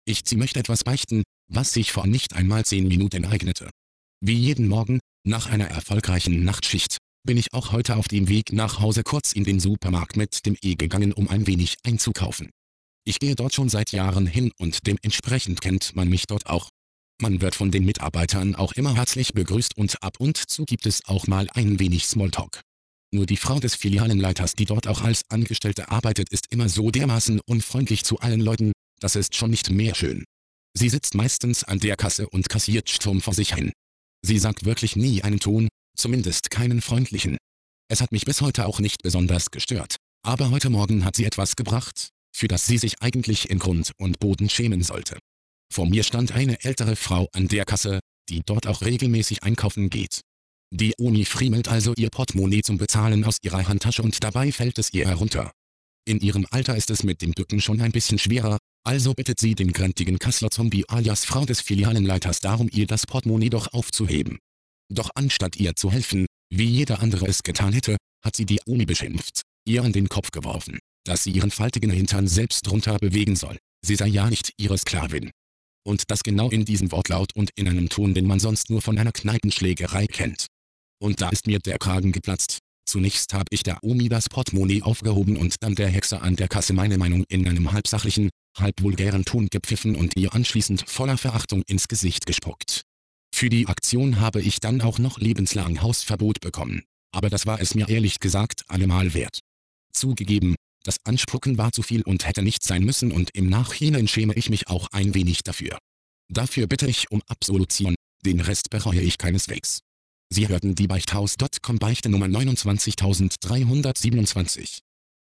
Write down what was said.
Sie möchte etwas beichten, was sich vor nicht einmal 10 Minuten ereignete. Wie jeden Morgen, nach einer erfolgreichen Nachtschicht, bin ich auch heute auf dem Weg nach Hause kurz in den Supermarkt mit dem gegangen, um ein wenig einzukaufen. Ich gehe dort schon seit Jahren hin und dementsprechend kennt man mich dort auch. Man wird von den Mitarbeitern auch immer herzlich begrüßt und ab und zu gibt es auch mal ein wenig Smalltalk. Nur die Frau des Filialenleiters, die dort auch als Angestellte arbeitet, ist immer so dermaßen unfreundlich zu allen Leuten, das ist schon nicht mehr schön. Sie sitzt meistens an der Kasse und kassiert stumm vor sich hin. Sie sagt wirklich nie einen Ton, zumindest keinen freundlichen. Es hat mich bis heute auch nicht besonders gestört. Aber heute Morgen hat sie etwas gebracht, für das sie sich eigentlich in Grund und Boden schämen sollte. Vor mir stand eine ältere Frau an der Kasse, die dort auch regelmäßig einkaufen geht. Die Omi friemelt also ihr Portemonnaie zum Bezahlen aus ihrer Handtasche und dabei fällt es ihr herunter. In ihrem Alter ist es mit dem Bücken schon ein bisschen schwerer, also bittet sie den grantigen Kassler-Zombie alias Frau des Filialenleiters darum, ihr das Portemonnaie doch aufzuheben. Doch anstatt ihr zu helfen, wie jeder andere es getan hätte, hat sie die Omi beschimpft, ihr an den Kopf geworfen, dass sie ihren faltigen Hintern selbst drunter bewegen soll, sie sei ja nicht ihre Sklavin. Und das genau in diesem Wortlaut und in einem Ton, den man sonst nur von einer Kneipenschlägerei kennt. Und da ist mir der Kragen geplatzt. Zunächst habe ich der Omi das Portemonnaie aufgehoben und dann der Hexe an der Kasse meine Meinung in einem halb sachlichen, halb vulgären Ton gepfiffen und ihr anschließend voller Verachtung ins Gesicht gespuckt. Für die Aktion habe ich dann auch noch lebenslang Hausverbot bekommen. Aber das war es mir ehrlich gesagt allemal wert. Zugegeben, das Anspucken war zu viel und hätte nicht sein müssen und im Nachhinein schäme ich mich auch ein wenig dafür. Dafür bitte ich um Absolution, den Rest bereue ich keineswegs. Sie hörten die Beichthaus.com Beichte Nummer 29327.